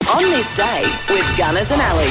On this day with Gunners and Ali.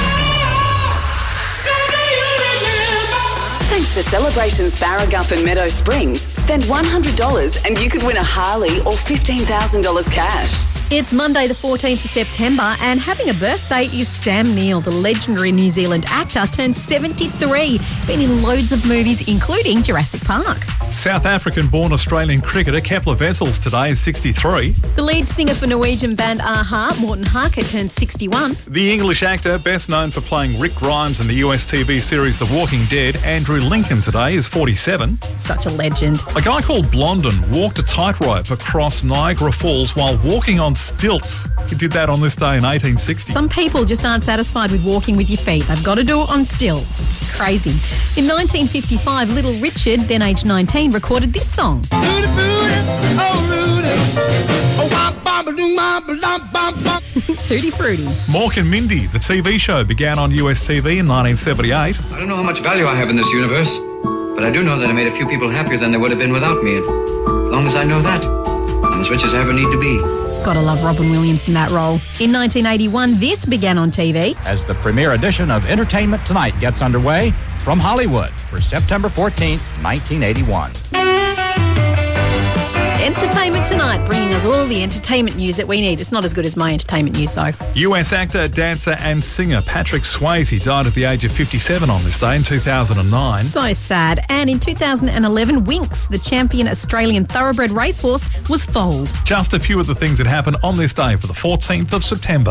Thanks to Celebrations Barragup and Meadow Springs, spend $100 and you could win a Harley or $15,000 cash. It's Monday the 14th of September and having a birthday is Sam Neill, the legendary New Zealand actor, turned 73, been in loads of movies including Jurassic Park. South African-born Australian cricketer Kepler Wessels today is 63. The lead singer for Norwegian band a-ha, Morten Harket, turned 61. The English actor, best known for playing Rick Grimes in the US TV series The Walking Dead, Andrew Lincoln today is 47. Such a legend. A guy called Blondin walked a tightrope across Niagara Falls while walking on stilts. He did that on this day in 1860. Some people just aren't satisfied with walking with your feet. They've got to do it on stilts. Crazy. In 1955, Little Richard, then aged 19, recorded this song. Tutti Frutti. Mork and Mindy, the TV show, began on US TV in 1978. I don't know how much value I have in this universe, but I do know that I made a few people happier than they would have been without me. And as long as I know that, I'm as rich as I ever need to be. Gotta love Robin Williams in that role. In 1981, this began on TV. As the premiere edition of Entertainment Tonight gets underway from Hollywood for September 14th, 1981. Entertainment Tonight, bringing us all the entertainment news that we need. It's not as good as my entertainment news, though. US actor, dancer and singer Patrick Swayze died at the age of 57 on this day in 2009. So sad. And in 2011, Winx, the champion Australian thoroughbred racehorse, was foaled. Just a few of the things that happened on this day for the 14th of September.